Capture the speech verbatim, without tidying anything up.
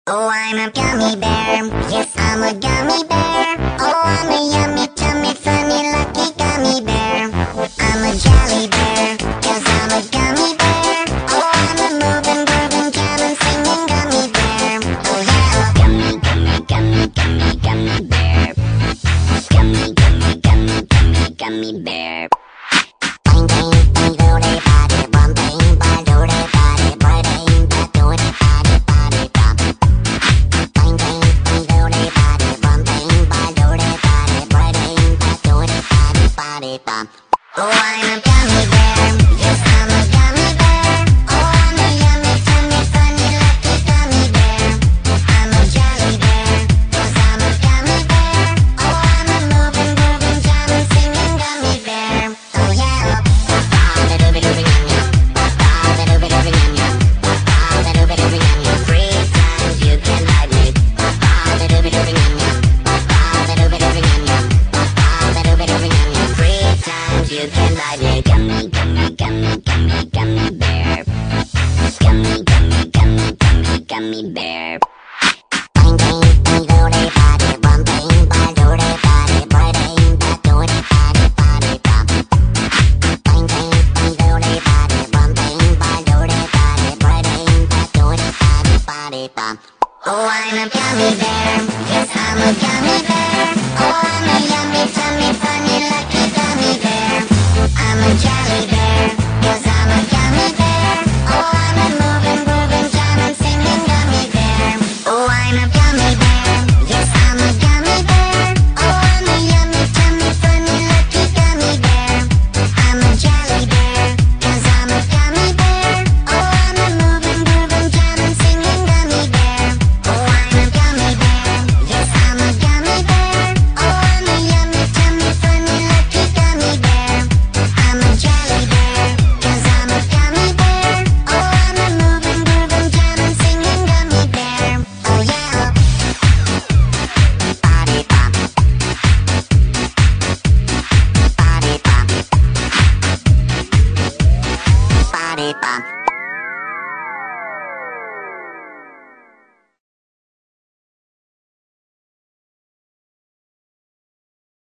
Oh, I'm a gummy bear. Yes, I'm a gummy bear. Oh, I'm a yummy, tummy, funny, lucky gummy bear. I'm a jelly bear, cause I'm a gummy bear. Oh, I'm a moving, grooving, jamming, singing gummy bear. Oh, yeah. Gummy, gummy, gummy, gummy, gummy bear. Gummy, gummy, gummy, gummy, gummy bear. Bang, bang, bang, do they body, bum, bang, bang, do they body, boy, bang, bang, do they body, body, bum. Bang, bang, bang, do they body, bum, bang, bang, do they body, boy, bang, bang, do they body, body, bum. Oh, I'm a gummy bear. Yes, I'm a gummy bear. Oh, I'm a yummy, tummy, funny, lucky gummy bear. I'm a jelly bear, cause I'm a gummy bear. Oh, I'm a moving, grooving, jamming, singing gummy bear. Oh, yeah. Three times you can ride me. Three times you can ride me. Gummy, gummy, gummy, gummy, gummy bear. Gummy, gummy, gummy, gummy, gummy bear. Bang, bang, bang, do they body, bum, bang, bang, do they body, boy, bang, bang, do they body, body, bum. Bang, bang, bang, do they body, bum, bang, bang, do they body, boy, bang, bang, do they body, body, bum. Oh, I'm a gummy bear. Yes, I'm a gummy bear. Oh, I'm a yummy, tummy, funny, lucky gummy bear. I'm a jelly bear, cause I'm a gummy bear. Oh, I'm a moving, grooving, jamming, singing gummy bear. Oh, I'm a gummy bear. Yes, I'm a gummy bear. Oh, I'm a yummy, tummy, funny, lucky gummy bear. I'm a jelly bear, cause I'm a gummy bear. Oh, I'm a moving, grooving, jamming, singing gummy bear. Oh, I'm a gummy bear. Yes, I'm a gummy bear. Oh, I'm a yummy, tummy, funny, lucky gummy bear. I'm a jelly bear, cause I'm a gummy bear. Oh, I'm a moving, grooving, jamming, singing gummy bear. Oh, yeah. Body bop. Body bop. Body bop.